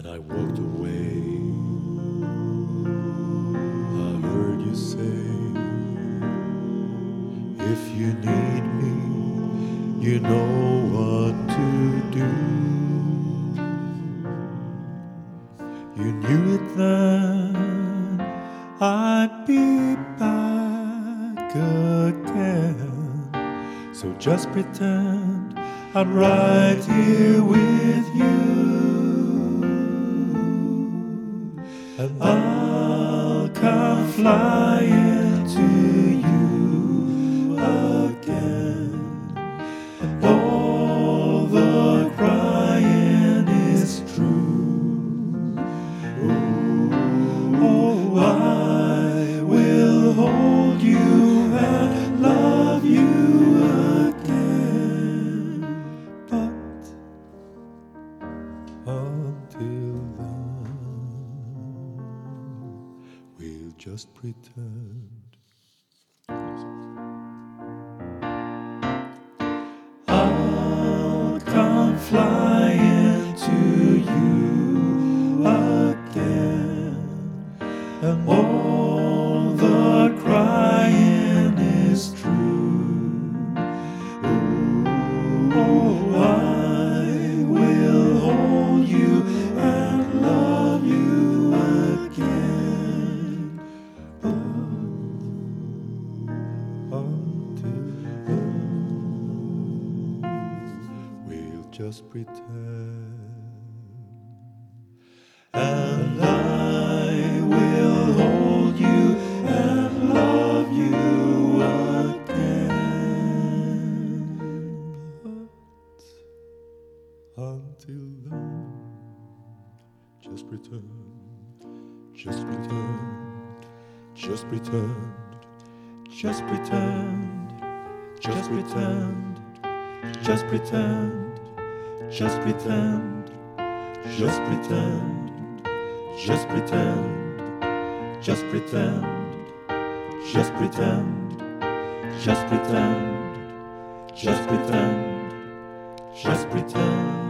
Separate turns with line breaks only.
I walked away. I heard you say, if you need me, you know what to do. You knew it then, I'd be back again. So just pretend I'm right here with you, and I'll come flying to you again. And all the crying is true. Oh, I will hold you and love you again. But until then, we'll just pretend. I'll come flying to you again, and all the crying is true. Oh, I will hold you and love you again. But until then, we'll just pretend. And I will hold you and love you again. But until then, just pretend, just pretend, just pretend, just pretend, just pretend, just pretend, just pretend, just pretend. Just pretend, just pretend, just pretend, just pretend, just pretend, just pretend.